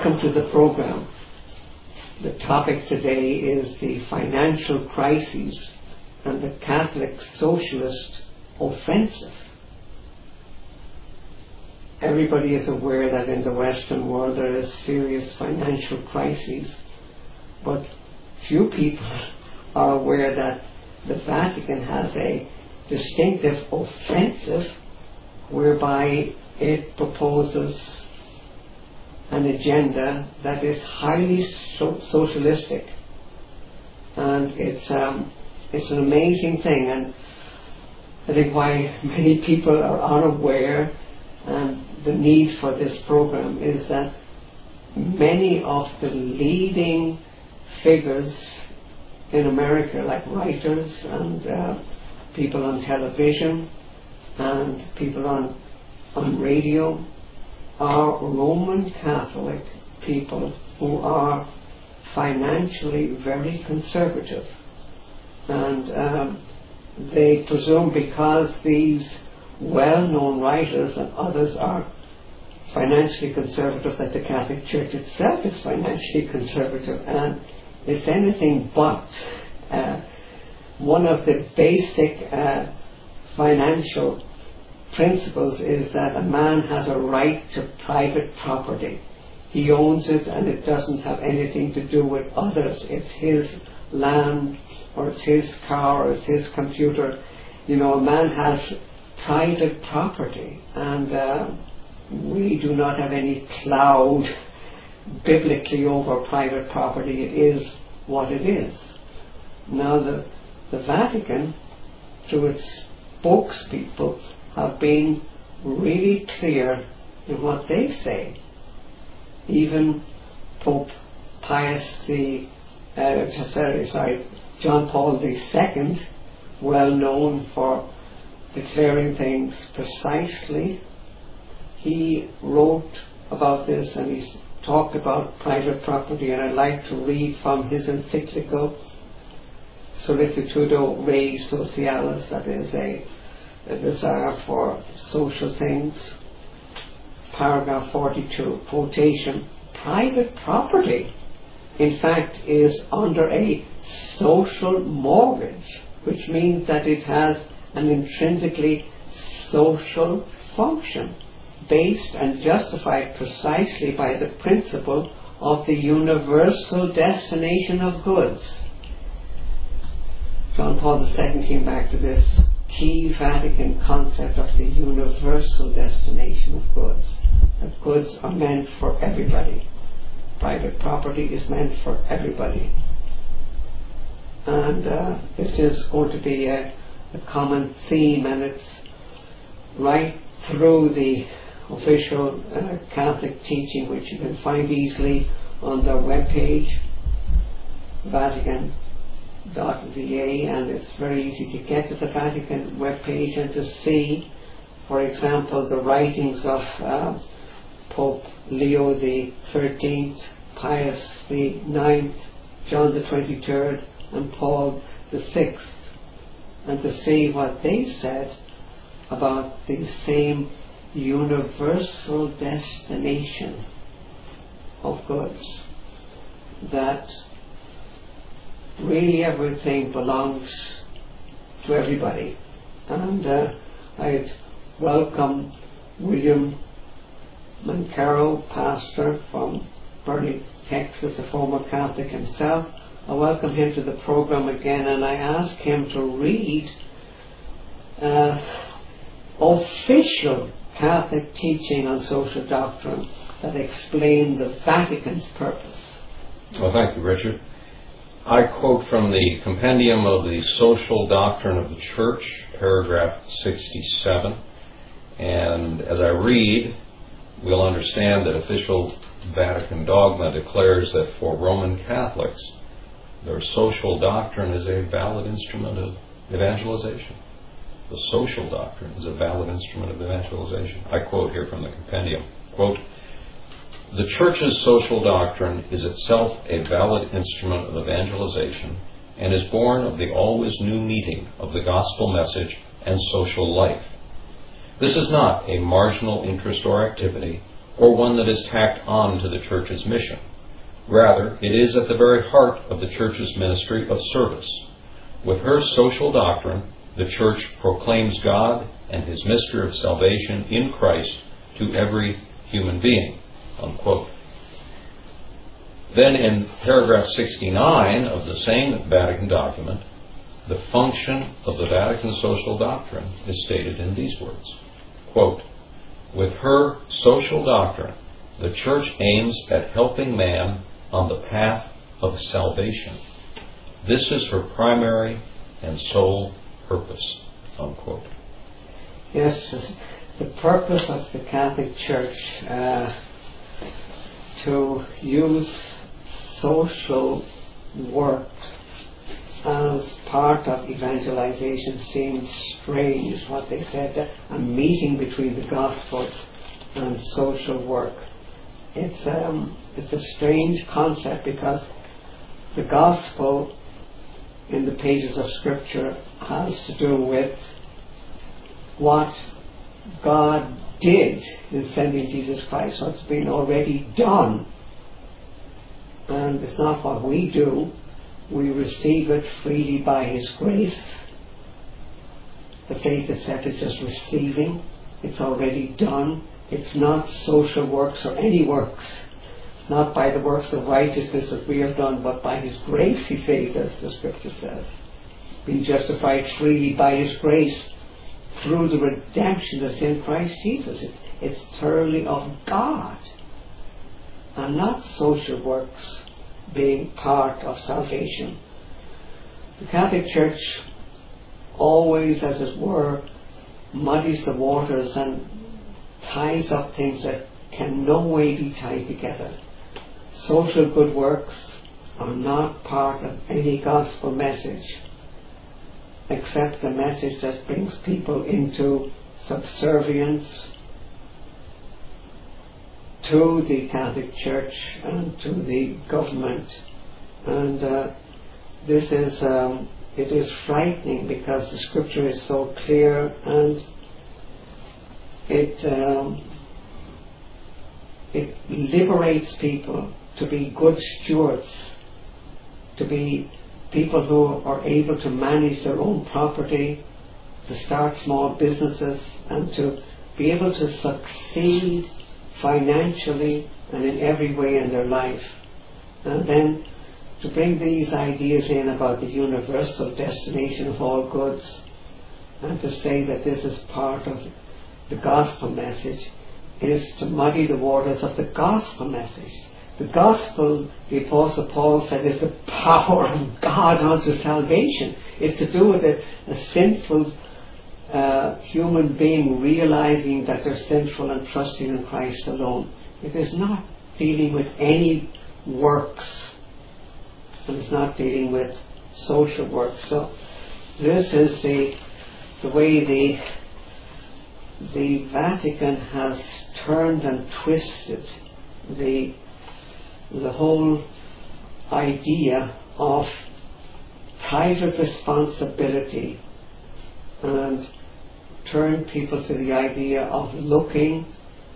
Welcome to the program. The topic today is the financial crises and the Catholic socialist offensive. Everybody is aware that in the Western world there is serious financial crises, but few people are aware that the Vatican has a distinctive offensive whereby it proposes an agenda that is highly socialistic, and it's an amazing thing. And I think why many people are unaware and the need for this program is that many of the leading figures in America, like writers and people on television and people on radio, are Roman Catholic people who are financially very conservative. And they presume because these well-known writers and others are financially conservative that the Catholic Church itself is financially conservative, and it's anything but. One of the basic financial principles is that a man has a right to private property. He owns it and it doesn't have anything to do with others. It's his land, or it's his car, or it's his computer. You know, a man has private property, and we do not have any cloud biblically over private property. It is what it is. Now the Vatican, through its spokespeople, have been really clear in what they say. Even Pope John Paul II, well known for declaring things precisely, he wrote about this and he's talked about private property, and I'd like to read from his encyclical Solicitudo Rei Socialis, that is a desire for social things. Paragraph 42, quotation: private property, in fact, is under a social mortgage, which means that it has an intrinsically social function, based and justified precisely by the principle of the universal destination of goods. John Paul II came back to this key Vatican concept of the universal destination of goods. That goods are meant for everybody. Private property is meant for everybody. And this is going to be a common theme, and it's right through the official Catholic teaching, which you can find easily on their webpage, Vatican.va, and it's very easy to get to the Vatican webpage and to see, for example, the writings of Pope Leo XIII, Pius IX, John the 23rd, and Paul VI, and to see what they said about the same universal destination of goods, that really everything belongs to everybody. And I'd welcome William Mancaro, pastor from Burley, Texas, a former Catholic himself. I welcome him to the program again, and I ask him to read official Catholic teaching on social doctrine that explain the Vatican's purpose. Well, thank you, Richard. I quote from the Compendium of the Social Doctrine of the Church, paragraph 67, and as I read, we'll understand that official Vatican dogma declares that for Roman Catholics, their social doctrine is a valid instrument of evangelization. The social doctrine is a valid instrument of evangelization. I quote here from the Compendium, quote, "The Church's social doctrine is itself a valid instrument of evangelization and is born of the always new meeting of the gospel message and social life. This is not a marginal interest or activity, or one that is tacked on to the Church's mission. Rather, it is at the very heart of the Church's ministry of service. With her social doctrine, the Church proclaims God and His mystery of salvation in Christ to every human being." Unquote. Then in paragraph 69 of the same Vatican document, the function of the Vatican social doctrine is stated in these words, quote, "With her social doctrine, the Church aims at helping man on the path of salvation. This is her primary and sole purpose." Unquote. Yes, the purpose of the Catholic Church to use social work as part of evangelization seems strange. What they said, a meeting between the gospel and social work. It's a strange concept, because the gospel in the pages of Scripture has to do with what God did in sending Jesus Christ, what's been already done. And it's not what we do. We receive it freely by His grace. The faith itself is just receiving. It's already done. It's not social works or any works. Not by the works of righteousness that we have done, but by His grace He saved us, the Scripture says. Being justified freely by His grace through the redemption that's in Christ Jesus. It's thoroughly of God, and not social works being part of salvation. The Catholic Church always, as it were, muddies the waters and ties up things that can no way be tied together. Social good works are not part of any gospel message, except the message that brings people into subservience to the Catholic Church and to the government. And this is it is frightening, because the Scripture is so clear, and it liberates people to be good stewards, to be people who are able to manage their own property, to start small businesses, and to be able to succeed financially and in every way in their life. And then to bring these ideas in about the universal destination of all goods, and to say that this is part of the gospel message, is to muddy the waters of the gospel message. The gospel, the Apostle Paul said, is the power of God unto salvation. It's to do with a sinful human being realizing that they're sinful and trusting in Christ alone. It is not dealing with any works, and it's not dealing with social work. So this is the way the Vatican has turned and twisted the whole idea of private responsibility, and turn people to the idea of looking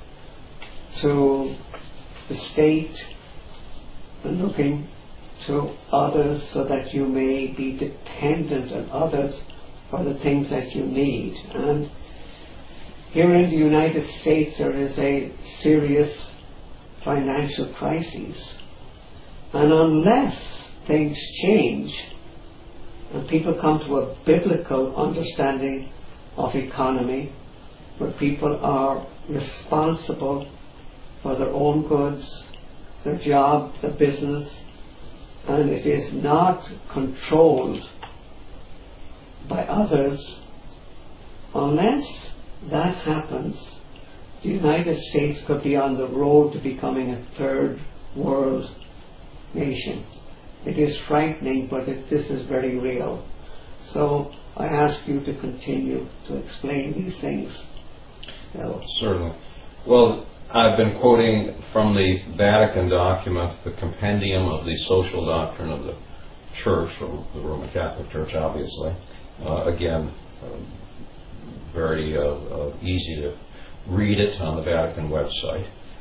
to the state and looking to others so that you may be dependent on others for the things that you need. And here in the United States there is a serious financial crisis, and unless things change and people come to a biblical understanding of economy, where people are responsible for their own goods, their job, their business, and it is not controlled by others, unless that happens, the United States could be on the road to becoming a third world nation. It is frightening, but this is very real. So I ask you to continue to explain these things. Certainly. Well, I've been quoting from the Vatican document, the Compendium of the Social Doctrine of the Church, or the Roman Catholic Church, obviously. Again, very easy to read it on the Vatican website.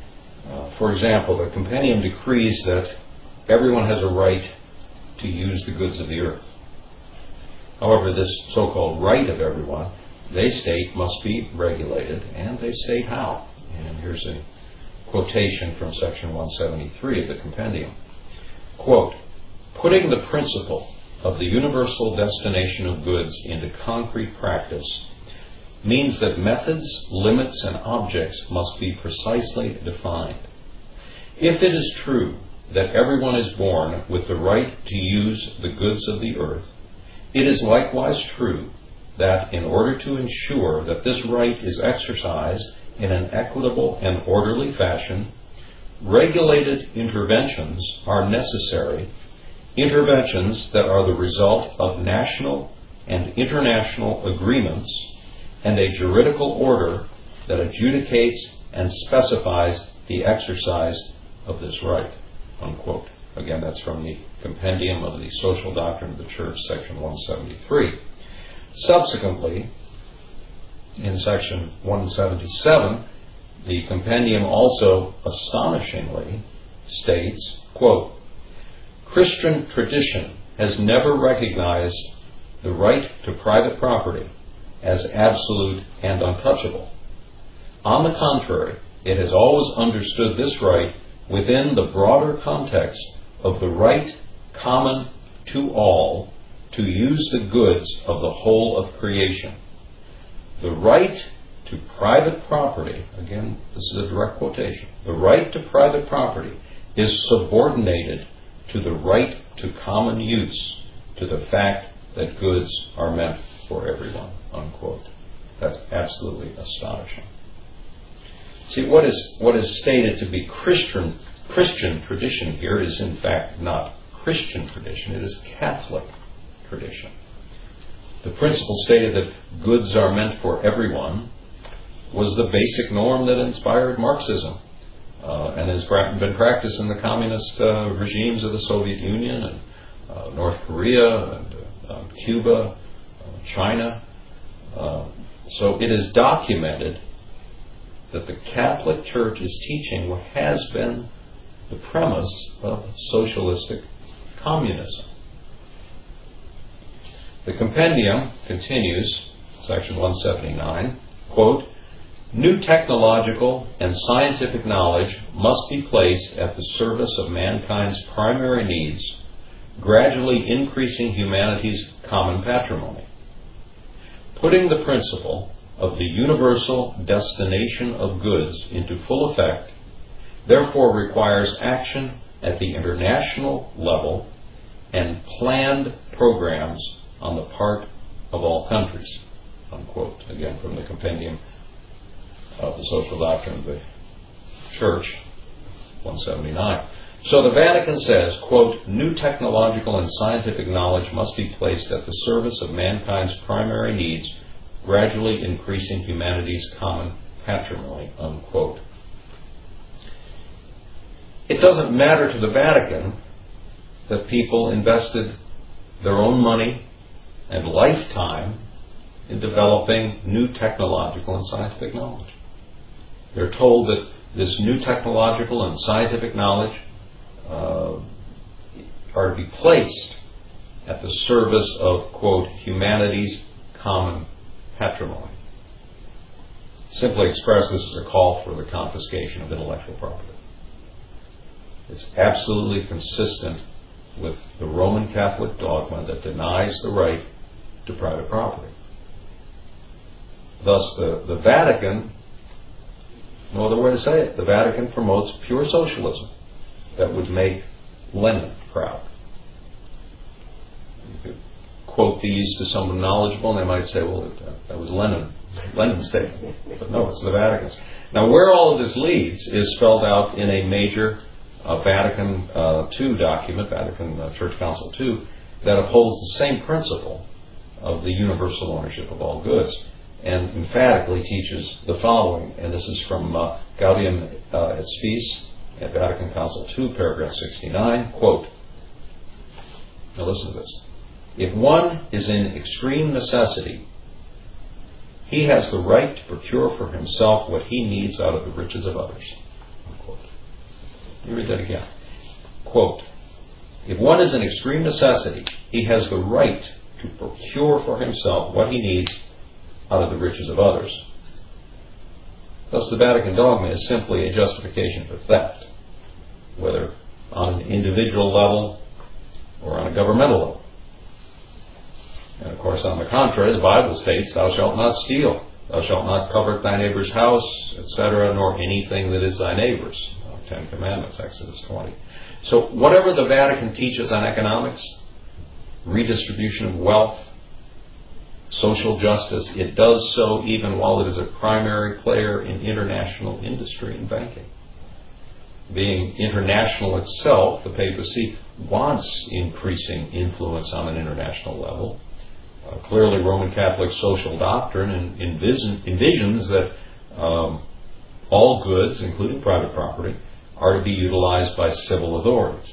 For example, the compendium decrees that everyone has a right to use the goods of the earth. However, this so-called right of everyone, they state, must be regulated, and they state how. And here's a quotation from section 173 of the compendium. Quote, "Putting the principle of the universal destination of goods into concrete practice means that methods, limits, and objects must be precisely defined. If it is true that everyone is born with the right to use the goods of the earth, it is likewise true that in order to ensure that this right is exercised in an equitable and orderly fashion, regulated interventions are necessary, interventions that are the result of national and international agreements and a juridical order that adjudicates and specifies the exercise of this right." Unquote. Again, that's from the Compendium of the Social Doctrine of the Church, section 173. Subsequently, in section 177, the compendium also astonishingly states, quote, "Christian tradition has never recognized the right to private property as absolute and untouchable. On the contrary, it has always understood this right within the broader context of the right common to all to use the goods of the whole of creation. The right to private property," again, this is a direct quotation, "the right to private property is subordinated to the right to common use, to the fact that goods are meant for everyone." Unquote. That's absolutely astonishing. See, what is stated to be Christian tradition here is in fact not Christian tradition, it is Catholic tradition. The principle stated that goods are meant for everyone was the basic norm that inspired Marxism and has been practiced in the communist regimes of the Soviet Union and North Korea and Cuba, China. So it is documented that the Catholic Church is teaching what has been the premise of socialistic communism. The compendium continues, section 179, quote, "New technological and scientific knowledge must be placed at the service of mankind's primary needs, gradually increasing humanity's common patrimony. Putting the principle of the universal destination of goods into full effect therefore requires action at the international level and planned programs on the part of all countries." Unquote. Again, from the Compendium of the Social Doctrine of the Church, 179. So the Vatican says, quote, "New technological and scientific knowledge must be placed at the service of mankind's primary needs, gradually increasing humanity's common patrimony." Unquote. It doesn't matter to the Vatican that people invested their own money and lifetime in developing new technological and scientific knowledge. They're told that this new technological and scientific knowledge are to be placed at the service of, quote, "humanity's common patrimony." Simply expressed, this is a call for the confiscation of intellectual property. It's absolutely consistent with the Roman Catholic dogma that denies the right to private property. Thus, the Vatican, no other way to say it, the Vatican promotes pure socialism that would make Lenin proud. You could quote these to someone knowledgeable and they might say, well, that was Lenin's statement. But no, it's the Vatican's. Now, where all of this leads is spelled out in a major Vatican II document, Vatican Church Council II, that upholds the same principle of the universal ownership of all goods, and emphatically teaches the following, and this is from Gaudium et Spes at Vatican Council II, paragraph 69, quote, now listen to this, "If one is in extreme necessity, he has the right to procure for himself what he needs out of the riches of others." Unquote. Let me read that again. Quote, if one is in extreme necessity, he has the right to procure for himself what he needs out of the riches of others. Thus the Vatican dogma is simply a justification for theft, whether on an individual level or on a governmental level. And of course, on the contrary, the Bible states, thou shalt not steal, thou shalt not covet thy neighbor's house, etc., nor anything that is thy neighbor's. 10 Commandments, Exodus 20. So whatever the Vatican teaches on economics, redistribution of wealth, social justice, it does so even while it is a primary player in international industry and banking. Being international itself, the papacy wants increasing influence on an international level. Clearly, Roman Catholic social doctrine envisions that all goods, including private property, are to be utilized by civil authorities.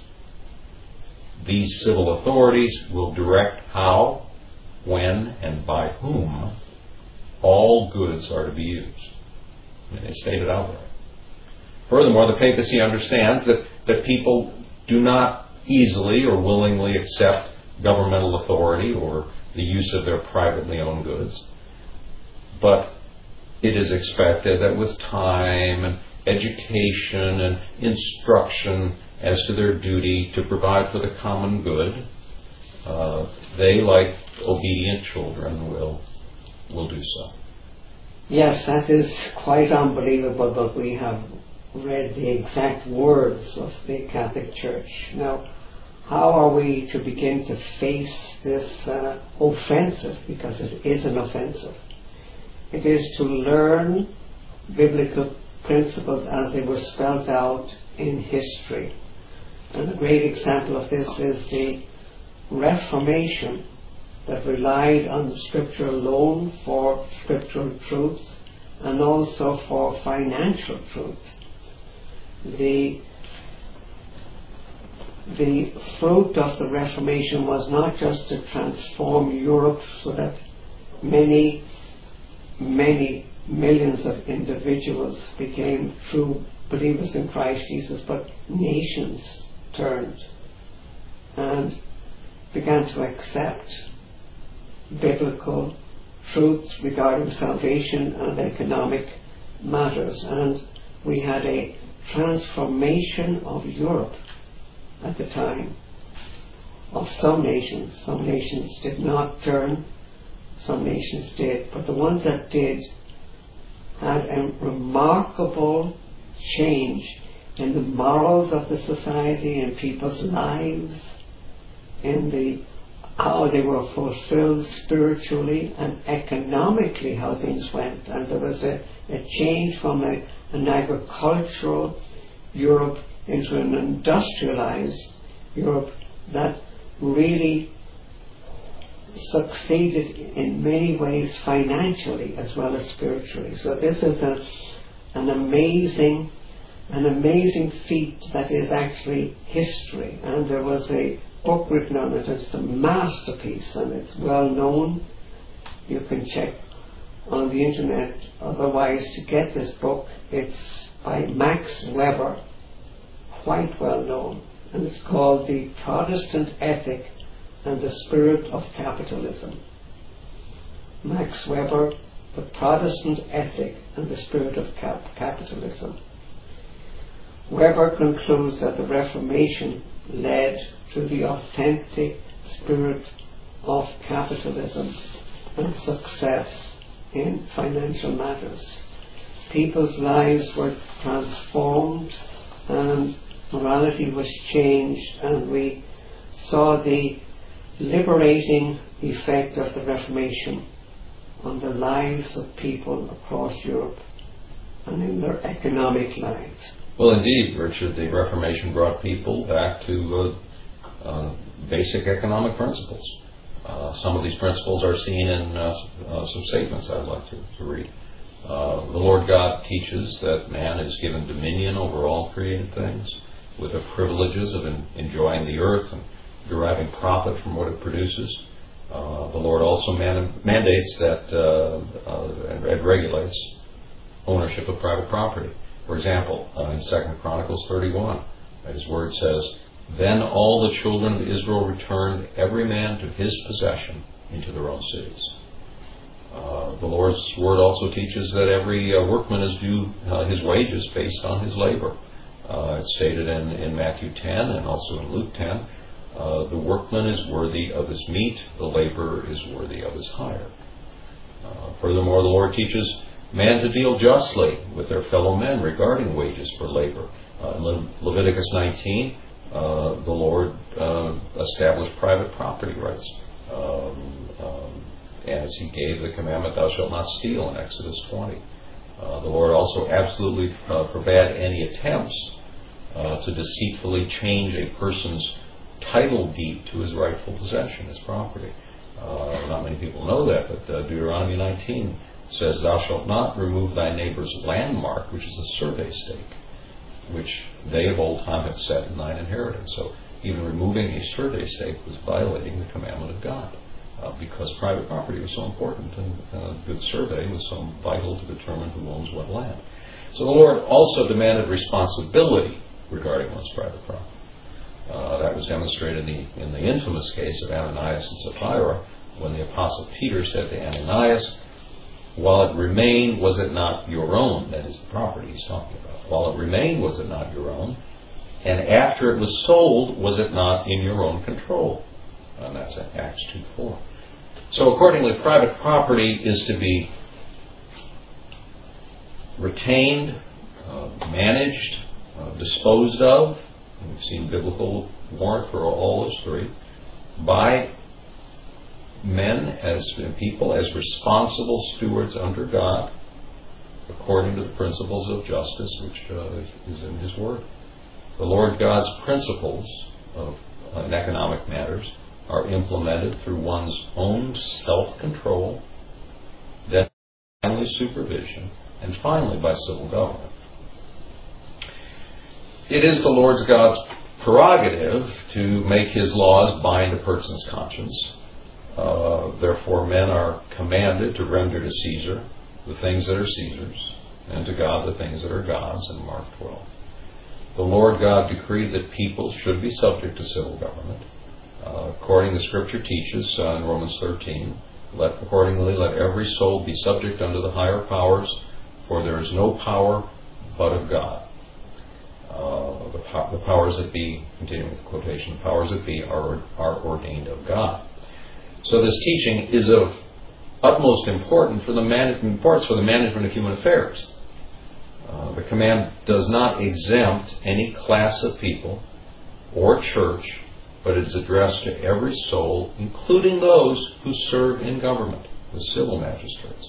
These civil authorities will direct how, when, and by whom all goods are to be used. And they state it outright. Furthermore, the papacy understands that people do not easily or willingly accept governmental authority or the use of their privately owned goods. But it is expected that with time and education and instruction as to their duty to provide for the common good, they, like obedient children, will do so. Yes, that is quite unbelievable, but we have read the exact words of the Catholic Church. Now, how are we to begin to face this offensive? Because it is an offensive. It is to learn biblical principles as they were spelled out in history. And a great example of this is the Reformation that relied on Scripture alone for scriptural truths and also for financial truths. The fruit of the Reformation was not just to transform Europe so that many millions of individuals became true believers in Christ Jesus, but nations turned and began to accept biblical truths regarding salvation and economic matters. And we had a transformation of Europe at the time, of some nations. Some nations did not turn, some nations did, but the ones that did had a remarkable change in the morals of the society, in people's lives, in how they were fulfilled spiritually and economically, how things went. And there was a change from an agricultural Europe into an industrialized Europe that really succeeded in many ways financially as well as spiritually. So this is an amazing feat that is actually history. And there was a book written on it. It's a masterpiece and it's well known. You can check on the internet otherwise to get this book. It's by Max Weber, quite well known, and it's called The Protestant Ethic and the Spirit of Capitalism. Max Weber, The Protestant Ethic and the Spirit of Capitalism. Weber concludes that the Reformation led to the authentic spirit of capitalism and success in financial matters. People's lives were transformed and morality was changed, and we saw the liberating effect of the Reformation on the lives of people across Europe and in their economic lives. Well, indeed, Richard, the Reformation brought people back to basic economic principles. Some of these principles are seen in some statements I'd like to read. The Lord God teaches that man is given dominion over all created things, with the privileges of enjoying the earth and deriving profit from what it produces. The Lord also mandates that and regulates ownership of private property. For example, in 2 Chronicles 31, His word says, "Then all the children of Israel returned, every man to his possession, into their own cities." The Lord's word also teaches that every workman is due his wages based on his labor. It's stated in Matthew 10 and also in Luke 10. The workman is worthy of his meat, the laborer is worthy of his hire. Furthermore, the Lord teaches man to deal justly with their fellow men regarding wages for labor. In Leviticus 19, the Lord established private property rights, as He gave the commandment, "Thou shalt not steal," in Exodus 20. The Lord also absolutely forbade any attempts to deceitfully change a person's title deed to his rightful possession, his property. Not many people know that, but Deuteronomy 19 says, "Thou shalt not remove thy neighbor's landmark," which is a survey stake, which they of old time had set in thine inheritance. So even removing a survey stake was violating the commandment of God, because private property was so important, and a good survey was so vital to determine who owns what land. So the Lord also demanded responsibility regarding one's private property. That was demonstrated in the infamous case of Ananias and Sapphira, when the Apostle Peter said to Ananias, "While it remained, was it not your own?" That is the property he's talking about. "While it remained, was it not your own? And after it was sold, was it not in your own control?" And that's in Acts 2:4. So accordingly, private property is to be retained, managed, disposed of. We've seen biblical warrant for all those three, by men as people as responsible stewards under God, according to the principles of justice, which is in His Word. The Lord God's principles in economic matters are implemented through one's own self-control, then family supervision, and finally by civil government. It is the Lord God's prerogative to make His laws bind a person's conscience. Therefore, men are commanded to render to Caesar the things that are Caesar's, and to God the things that are God's, in Mark 12. The Lord God decreed that people should be subject to civil government. According the Scripture teaches in Romans 13, accordingly let every soul be subject unto the higher powers, for there is no power but of God. The powers that be, continuing with the quotation, the powers that be are ordained of God. So this teaching is of utmost importance for the management of human affairs. The command does not exempt any class of people or church, but it is addressed to every soul, including those who serve in government, the civil magistrates.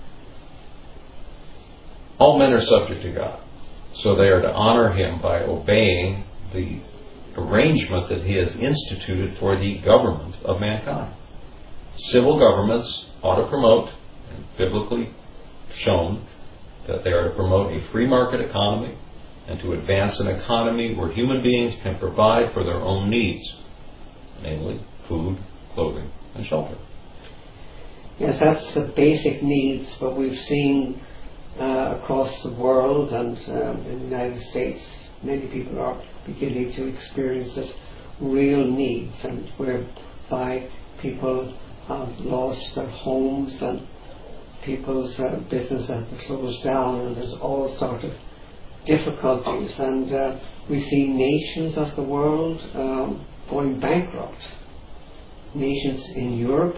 All men are subject to God, so they are to honor Him by obeying the arrangement that He has instituted for the government of mankind. Civil governments ought to promote, and biblically shown, that they are to promote a free market economy and to advance an economy where human beings can provide for their own needs, namely food, clothing, and shelter. Yes, that's the basic needs, but we've seen across the world and in the United States, many people are beginning to experience this real needs, and whereby people have lost their homes and people's business have to close down, and there's all sorts of difficulties, and we see nations of the world going bankrupt. Nations in Europe,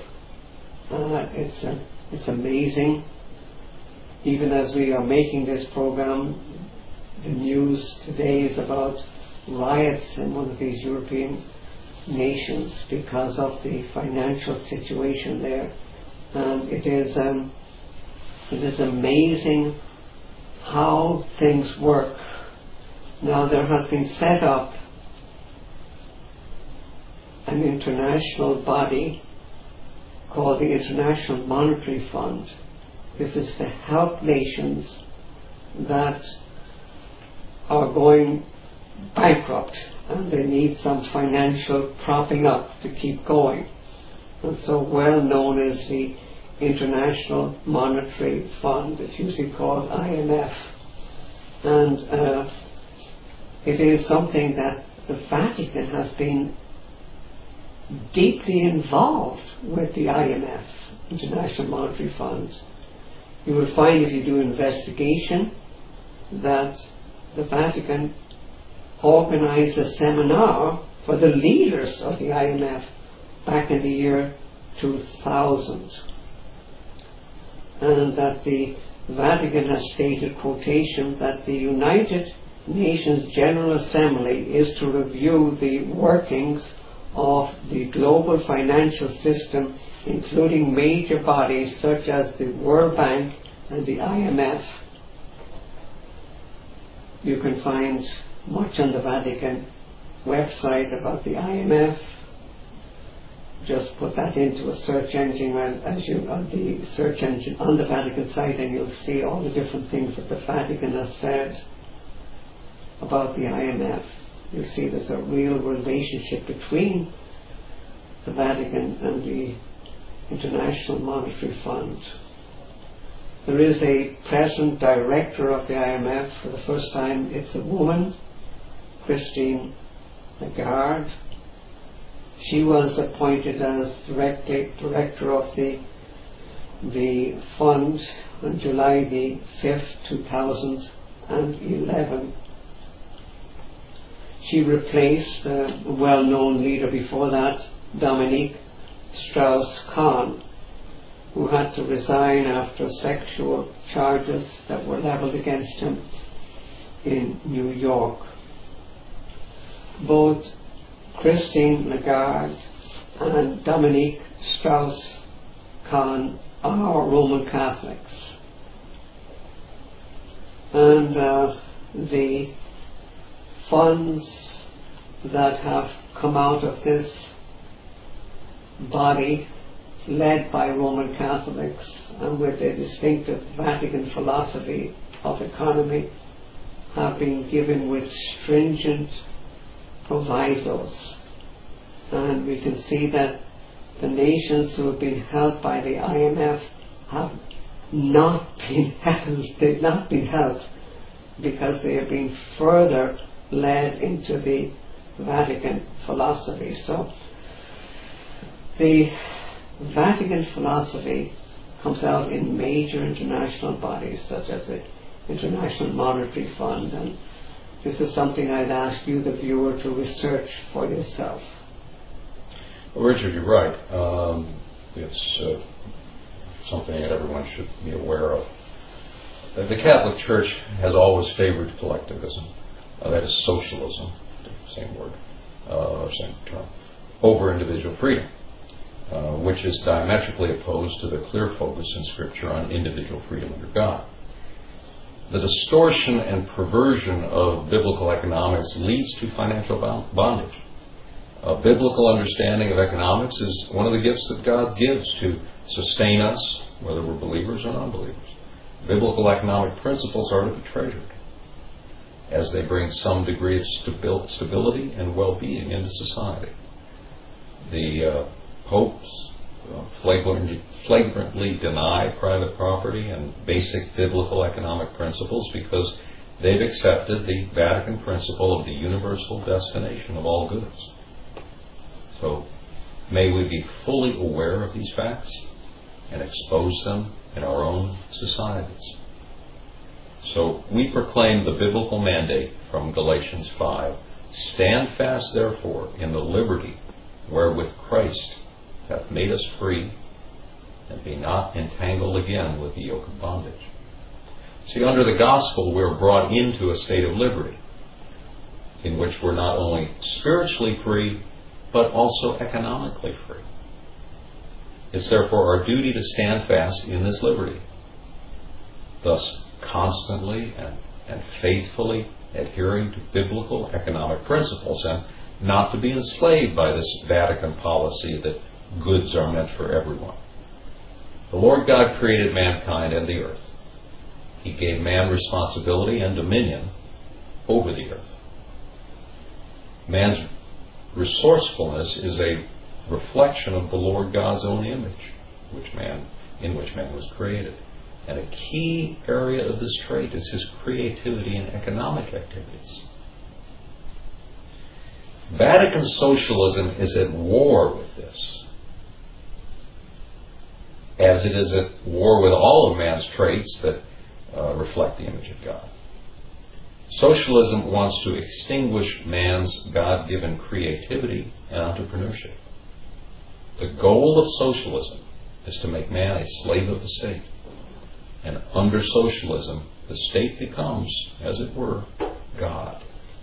it's amazing. Even as we are making this program, the news today is about riots in one of these European nations because of the financial situation there. And it is amazing how things work. Now there has been set up an international body called the International Monetary Fund. This is to help nations that are going bankrupt and they need some financial propping up to keep going. And so well known as the International Monetary Fund. It's usually called IMF. And it is something that the Vatican has been deeply involved with the IMF, International Monetary Fund. You will find if you do investigation that the Vatican organized a seminar for the leaders of the IMF back in the year 2000, and that the Vatican has stated, quotation, that the United Nations General Assembly is to review the workings of the global financial system, including major bodies such as the World Bank and the IMF. You can find much on the Vatican website about the IMF. Just put that into a search engine on the search engine on the Vatican site, and you'll see all the different things that the Vatican has said about the IMF. You'll see there's a real relationship between the Vatican and the International Monetary Fund. There is a present director of the IMF. For the first time, it's a woman, Christine Lagarde. She was appointed as director of the fund on July the 5th, 2011. She replaced a well-known leader before that, Dominique Strauss-Kahn, who had to resign after sexual charges that were leveled against him in New York. Both Christine Lagarde and Dominique Strauss-Kahn are Roman Catholics. And the funds that have come out of this body, led by Roman Catholics and with a distinctive Vatican philosophy of economy, have been given with stringent provisos. And we can see that the nations who have been helped by the IMF have not been helped. They've not been helped because they have been further led into the Vatican philosophy. So the Vatican philosophy comes out in major international bodies such as the International Monetary Fund, and this is something I'd ask you, the viewer, to research for yourself. Well, Richard, you're right. It's something that everyone should be aware of. The Catholic Church has always favored collectivism, that is socialism, same word, same term, over individual freedom, which is diametrically opposed to the clear focus in Scripture on individual freedom under God. The distortion and perversion of biblical economics leads to financial bondage. A biblical understanding of economics is one of the gifts that God gives to sustain us, whether we're believers or non-believers. Biblical economic principles are to be treasured, as they bring some degree of stability and well-being into society. The popes flagrantly deny private property and basic biblical economic principles because they've accepted the Vatican principle of the universal destination of all goods. So may we be fully aware of these facts and expose them in our own societies. So we proclaim the biblical mandate from Galatians 5, "Stand fast therefore in the liberty wherewith Christ hath made us free, and be not entangled again with the yoke of bondage." See, under the gospel we're brought into a state of liberty, in which we're not only spiritually free, but also economically free. It's therefore our duty to stand fast in this liberty, thus constantly and faithfully adhering to biblical economic principles, and not to be enslaved by this Vatican policy that goods are meant for everyone. The Lord God created mankind and the earth. He gave man responsibility and dominion over the earth. Man's resourcefulness is a reflection of the Lord God's own image, in which man was created. And a key area of this trait is his creativity in economic activities. Vatican socialism is at war with this, as it is at war with all of man's traits that reflect the image of God. Socialism wants to extinguish man's God-given creativity and entrepreneurship. The goal of socialism is to make man a slave of the state. And under socialism, the state becomes, as it were, God.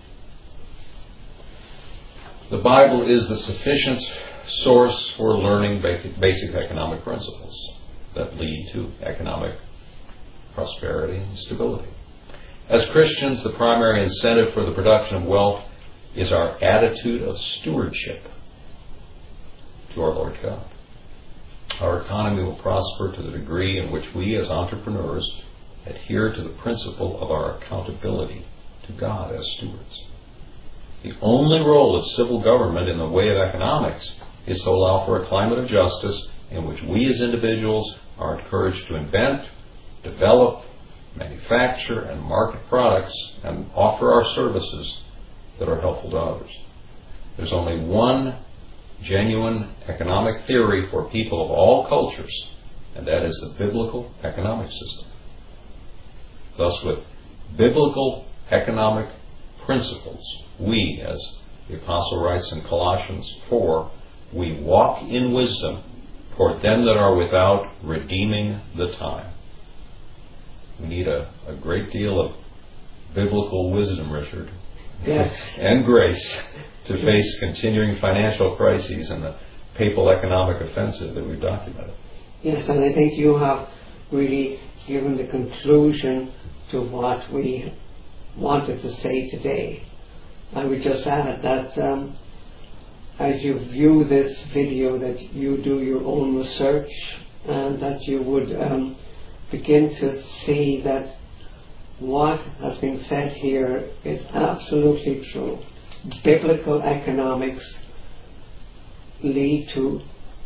The Bible is the sufficient source for learning basic economic principles that lead to economic prosperity and stability. As Christians, the primary incentive for the production of wealth is our attitude of stewardship to our Lord God. Our economy will prosper to the degree in which we as entrepreneurs adhere to the principle of our accountability to God as stewards. The only role of civil government in the way of economics is to allow for a climate of justice in which we as individuals are encouraged to invent, develop, manufacture, and market products and offer our services that are helpful to others. There's only one genuine economic theory for people of all cultures, and that is the biblical economic system. Thus, with biblical economic principles, we, as the Apostle writes in Colossians 4, we walk in wisdom toward them that are without, redeeming the time. We need a great deal of biblical wisdom, Richard. Yes. And grace to face continuing financial crises and the papal economic offensive that we've documented. Yes, and I think you have really given the conclusion to what we wanted to say today. I would just add that as you view this video, that you do your own research and that you would begin to see that what has been said here is absolutely true. Biblical economics lead to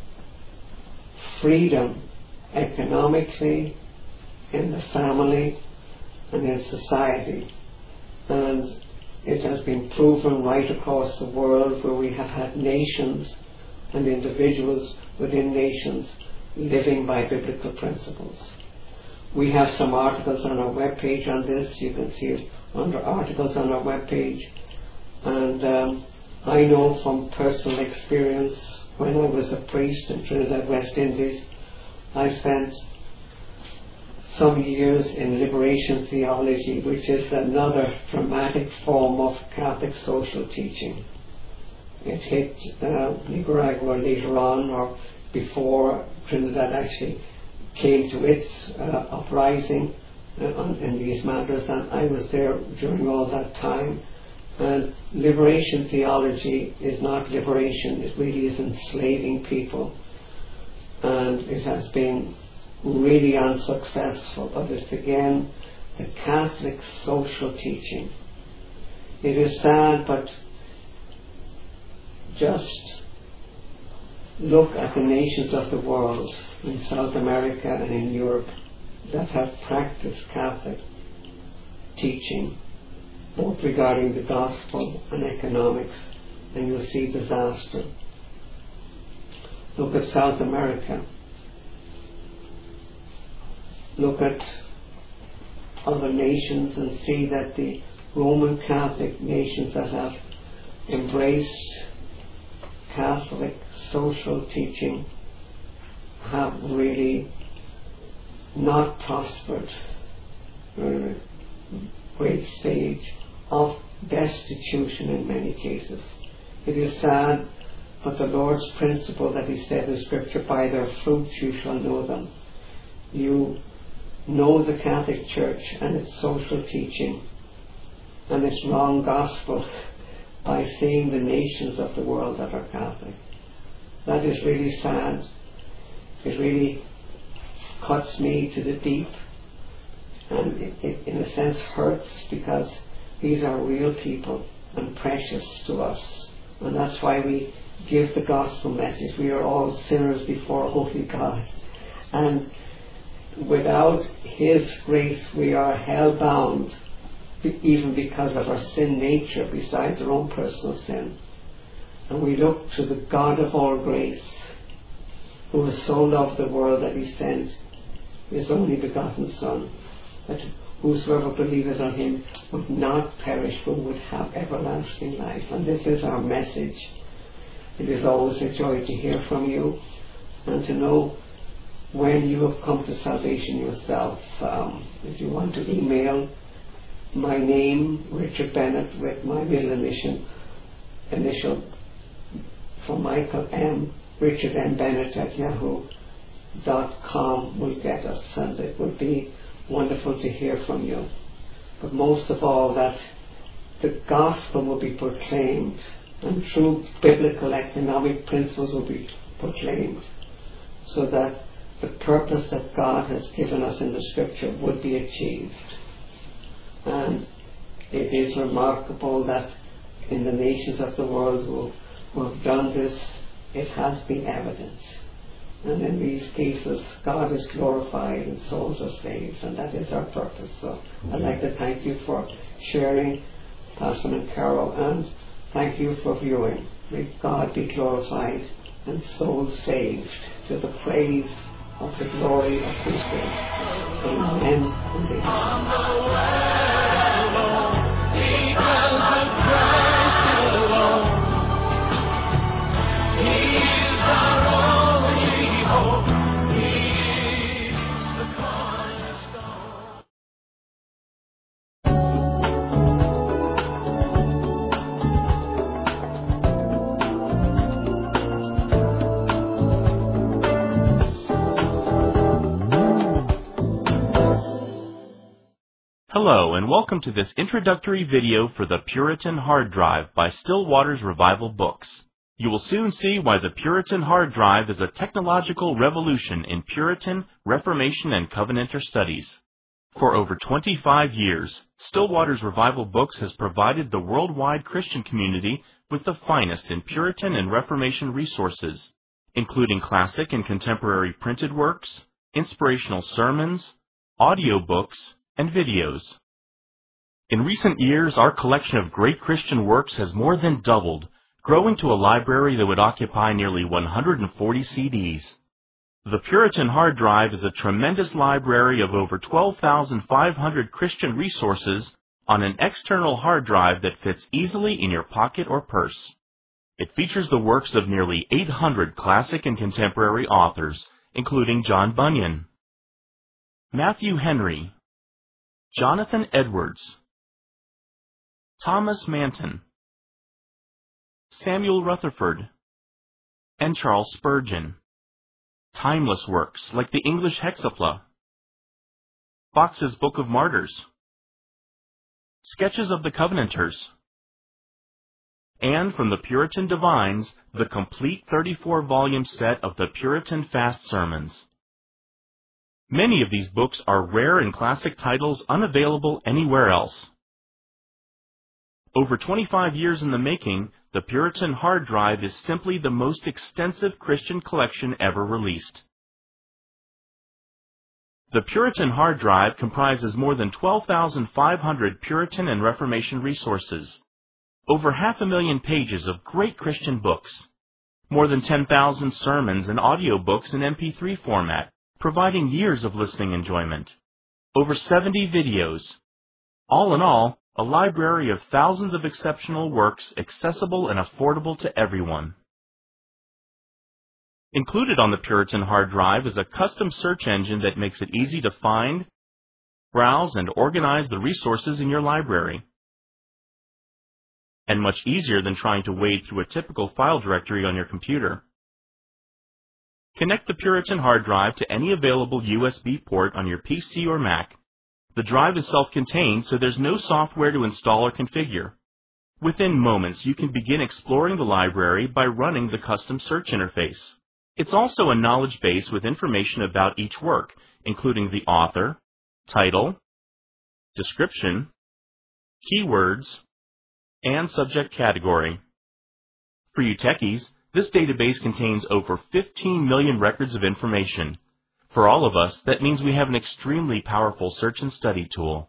freedom economically, in the family, and in society. And it has been proven right across the world where we have had nations and individuals within nations living by biblical principles. We have some articles on our webpage on this. You can see it under articles on our webpage. And I know from personal experience, when I was a priest in Trinidad, West Indies, I spent some years in liberation theology, which is another dramatic form of Catholic social teaching. It hit Nicaragua later on, or before Trinidad actually came to its uprising in these matters, and I was there during all that time. And liberation theology is not liberation, it really is enslaving people, and it has been really unsuccessful, but it's again the Catholic social teaching. It is sad, but just look at the nations of the world in South America and in Europe that have practiced Catholic teaching, both regarding the gospel and economics, and you'll see disaster. Look at South America. Look at other nations and see that the Roman Catholic nations that have embraced Catholic social teaching have really not prospered. We're at a great stage of destitution in many cases. It is sad, but the Lord's principle that He said in Scripture, by their fruits you shall know them. You know the Catholic Church and its social teaching and its wrong gospel by seeing the nations of the world that are Catholic. That is really sad. It really cuts me to the deep, and it in a sense hurts, because these are real people and precious to us, and that's why we give the gospel message. We are all sinners before holy God, and without His grace we are hell-bound, even because of our sin nature, besides our own personal sin. And we look to the God of all grace, who has so loved the world that he sent his only begotten Son, that whosoever believeth on him would not perish but would have everlasting life. And this is our message. It is always a joy to hear from you and to know when you have come to salvation yourself. If you want to email my name, Richard Bennett, with my middle initial for Michael M, Richard M. Bennett at yahoo.com will get us, and it would be wonderful to hear from you. But most of all, that the gospel will be proclaimed and true biblical economic principles will be proclaimed, so that the purpose that God has given us in the scripture would be achieved. And it is remarkable that in the nations of the world who have done this, it has been evident. And in these cases, God is glorified and souls are saved, and that is our purpose. So I'd like to thank you for sharing, Pastor Carol, and thank you for viewing. May God be glorified and souls saved to the praise of the glory of His grace. Amen and amen. Hello, and welcome to this introductory video for the Puritan Hard Drive by Still Waters Revival Books. You will soon see why the Puritan Hard Drive is a technological revolution in Puritan, Reformation, and Covenanter studies. For over 25 years, Still Waters Revival Books has provided the worldwide Christian community with the finest in Puritan and Reformation resources, including classic and contemporary printed works, inspirational sermons, audiobooks, and videos. In recent years, our collection of great Christian works has more than doubled, growing to a library that would occupy nearly 140 CDs. The Puritan Hard Drive is a tremendous library of over 12,500 Christian resources on an external hard drive that fits easily in your pocket or purse. It features the works of nearly 800 classic and contemporary authors, including John Bunyan, Matthew Henry, Jonathan Edwards, Thomas Manton, Samuel Rutherford, and Charles Spurgeon. Timeless works like the English Hexapla, Fox's Book of Martyrs, Sketches of the Covenanters, and from the Puritan Divines, the complete 34-volume set of the Puritan Fast Sermons. Many of these books are rare and classic titles unavailable anywhere else. Over 25 years in the making, the Puritan Hard Drive is simply the most extensive Christian collection ever released. The Puritan Hard Drive comprises more than 12,500 Puritan and Reformation resources, over 500,000 pages of great Christian books, more than 10,000 sermons and audiobooks in MP3 format, providing years of listening enjoyment, over 70 videos. All in all, a library of thousands of exceptional works accessible and affordable to everyone. Included on the Puritan Hard Drive is a custom search engine that makes it easy to find, browse, and organize the resources in your library. And much easier than trying to wade through a typical file directory on your computer. Connect the Puritan Hard Drive to any available USB port on your PC or Mac. The drive is self-contained, so there's no software to install or configure. Within moments, you can begin exploring the library by running the custom search interface. It's also a knowledge base with information about each work, including the author, title, description, keywords, and subject category. For you techies, this database contains over 15 million records of information. For all of us, that means we have an extremely powerful search and study tool.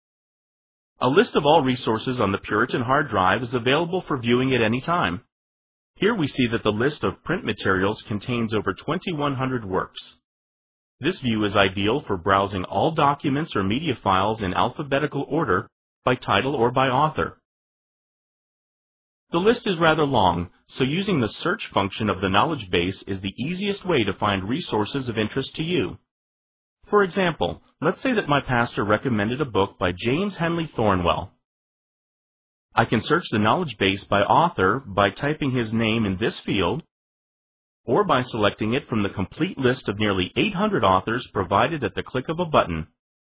A list of all resources on the Puritan Hard Drive is available for viewing at any time. Here we see that the list of print materials contains over 2,100 works. This view is ideal for browsing all documents or media files in alphabetical order by title or by author. The list is rather long, so using the search function of the knowledge base is the easiest way to find resources of interest to you. For example, let's say that my pastor recommended a book by James Henley Thornwell. I can search the knowledge base by author by typing his name in this field, or by selecting it from the complete list of nearly 800 authors provided at the click of a button.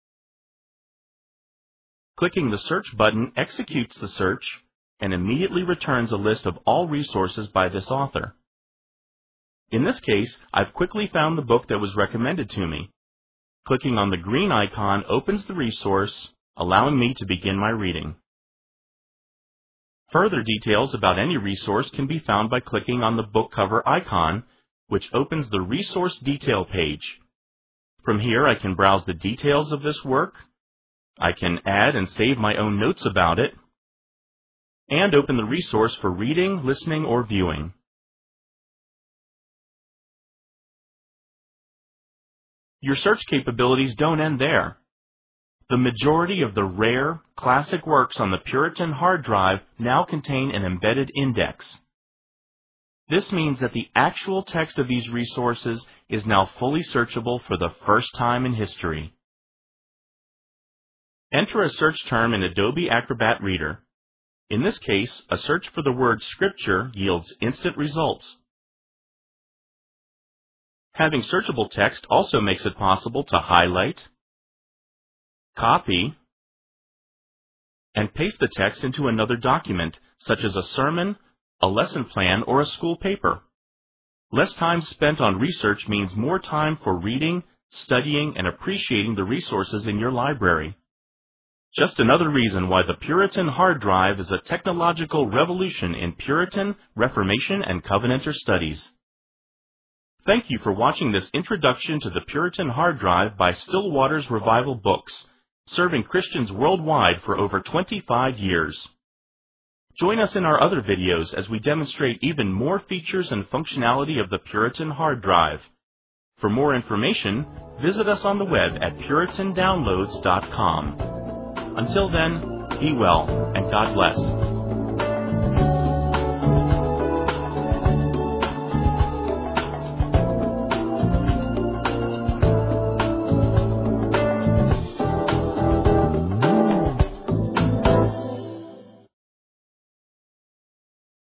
Clicking the search button executes the search and immediately returns a list of all resources by this author. In this case, I've quickly found the book that was recommended to me. Clicking on the green icon opens the resource, allowing me to begin my reading. Further details about any resource can be found by clicking on the book cover icon, which opens the Resource Detail page. From here, I can browse the details of this work, I can add and save my own notes about it, and open the resource for reading, listening, or viewing. Your search capabilities don't end there. The majority of the rare, classic works on the Puritan hard drive now contain an embedded index. This means that the actual text of these resources is now fully searchable for the first time in history. Enter a search term in Adobe Acrobat Reader. In this case, a search for the word Scripture yields instant results. Having searchable text also makes it possible to highlight, copy, and paste the text into another document, such as a sermon, a lesson plan, or a school paper. Less time spent on research means more time for reading, studying, and appreciating the resources in your library. Just another reason why the Puritan hard drive is a technological revolution in Puritan, Reformation, and Covenanter studies. Thank you for watching this introduction to the Puritan hard drive by Still Waters Revival Books, serving Christians worldwide for over 25 years. Join us in our other videos as we demonstrate even more features and functionality of the Puritan hard drive. For more information, visit us on the web at puritandownloads.com. Until then, be well and God bless.